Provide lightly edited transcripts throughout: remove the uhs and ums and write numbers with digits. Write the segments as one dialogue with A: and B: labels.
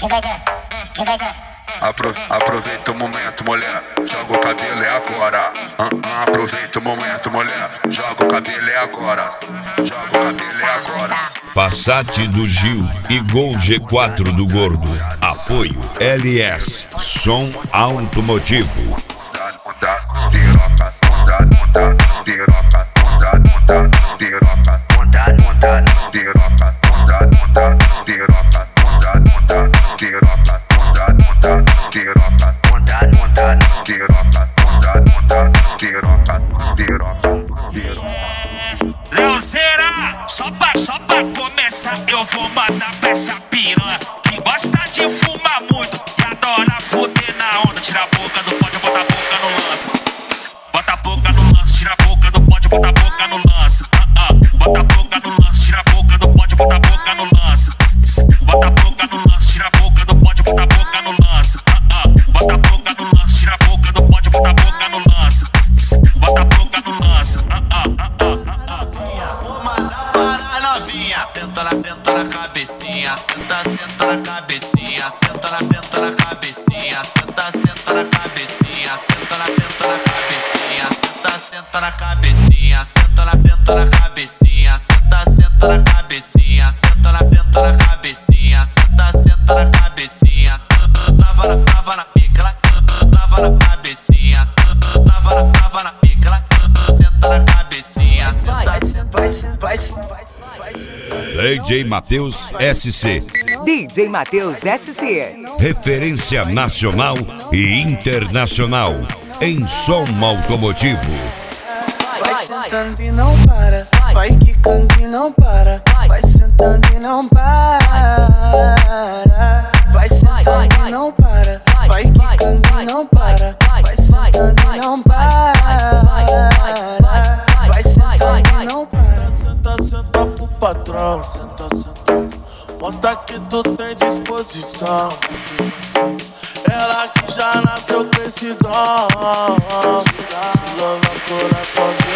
A: Aproveita o momento, mulher, joga o cabelo, é agora. Aproveita o momento, mulher, joga o cabelo, é agora. Joga o cabelo, é agora.
B: Passat do Gil e Gol G4 do Gordo. Apoio LS, som automotivo.
C: Leozeira, só pra começar, eu vou mandar pra essa piranha que gosta de fumar muito e adora fuder na onda. Tira a boca do pote, bota a boca no lance. Bota a boca no lance, tira a boca do pote, bota a boca no lance. Bota a boca no lance, tira a boca do pote, bota a boca no lance. Bota a boca no lance, tira a boca do pote, bota a boca no lance. Bota a boca no lance, tira a boca do pote, bota a boca no lance. Bota a boca no lance.
D: Vou mandar para novinha. Senta na cabecinha. Senta na cabecinha. Senta na cabecinha. Senta na cabecinha. Senta na cabecinha. Senta na cabecinha. Senta na cabecinha. Senta na cabecinha. Senta na cabecinha. Senta na cabecinha. Trava na pica. Trava na cabecinha. Trava na pica. Senta na cabecinha. Vai.
B: DJ Matheus SC.
E: DJ Matheus SC.
B: Referência nacional e internacional em som automotivo.
F: Vai sentando e não para, vai quicando e não para, vai sentando e não para. Vai sentando e não para, vai quicando e não para, vai sentando e não para. Vai sentando e não para.
D: Senta pro patrão, senta. Mostra que tu tem disposição. Ela que já nasceu com esse dom. Louva coração de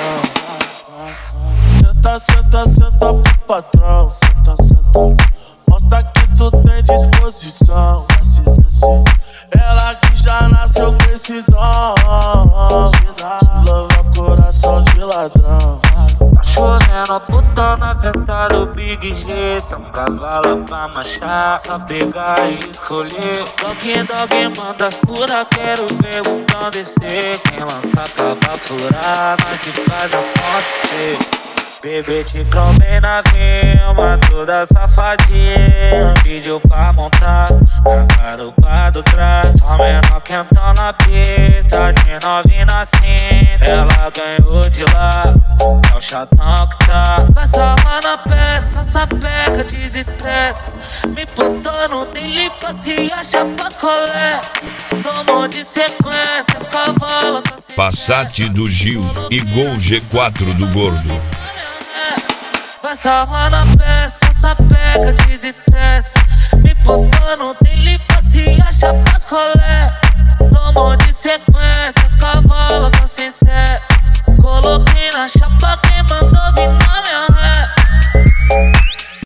D: ladrão. Senta pro patrão, senta. Mostra que tu tem disposição. Ela que já nasceu com esse dom. Louva coração de ladrão.
F: Tá chovendo, puta na festa do Big G. São cavalo pra marchar, só pegar e escolher. Dog manda as pura, quero ver o botão descer. Quem lança acaba furar, nós que faz acontecer. Bebê te cromei na vima, toda safadinha. Pediu pra montar na garupa do trás. Só menor quentão na pista, de novinha na cinta. Ela ganhou de lá, é o chatão que tá. Vai salvar na peça, sapeca desestressa. Me postou no daily pra se achar pras colé. Tomou de sequência, cavalo tá se...
B: Passat do Gil e Gol G4 do Gordo.
F: Vai salvar na peça, sapeca desestressa. Me postou no daily